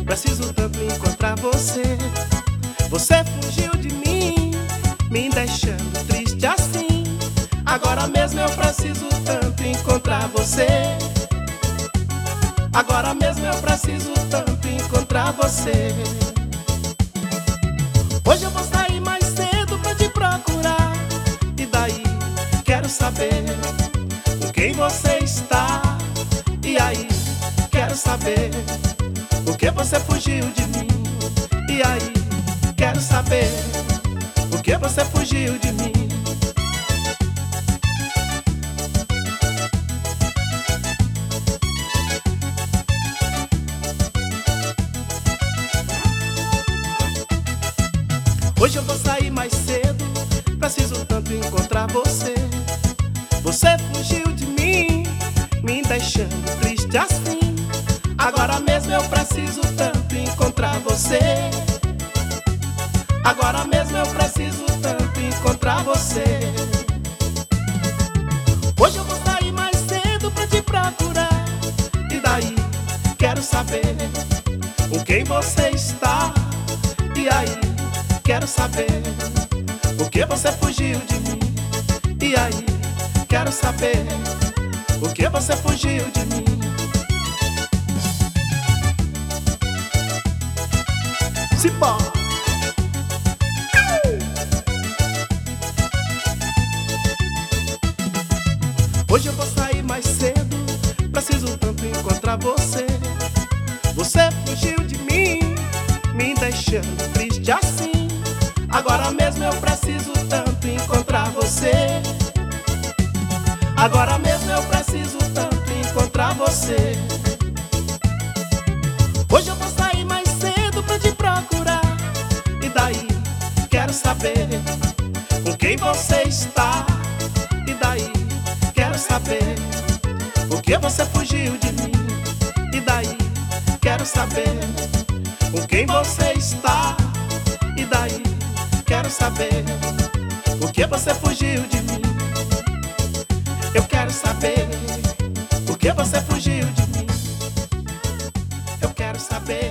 preciso tanto encontrar você. Você fugiu de mim, me deixando triste assim. Agora mesmo eu preciso tanto encontrar você. Agora mesmo eu preciso tanto encontrar você. Hoje eu vou sair mais cedo pra te procurar. E daí, quero saber com quem você está. E aí, quero saber por que você fugiu de mim. E aí, quero saber por que você fugiu de mim. Hoje eu vou sair mais cedo, preciso tanto encontrar você. Você fugiu de mim, me deixando triste assim. Agora mesmo eu preciso tanto encontrar você. Agora mesmo eu preciso tanto encontrar você. Hoje eu vou sair mais cedo pra te procurar. E daí, quero saber com quem você está. E aí, quero saber por que você fugiu de mim. E aí, quero saber por que você fugiu de mim. Cipó. Hoje eu vou sair mais cedo, preciso tanto encontrar você. Você fugiu de mim, me deixando triste assim. Agora mesmo eu preciso tanto encontrar você. Agora mesmo eu preciso tanto encontrar você. Hoje eu vou sair mais cedo pra te procurar. E daí, quero saber com quem você está. E daí, quero saber por que você fugiu de mim. E daí, quero saber com quem você está. E daí, quero saber por que você fugiu de mim. Eu quero saber por que você fugiu de mim. Eu quero saber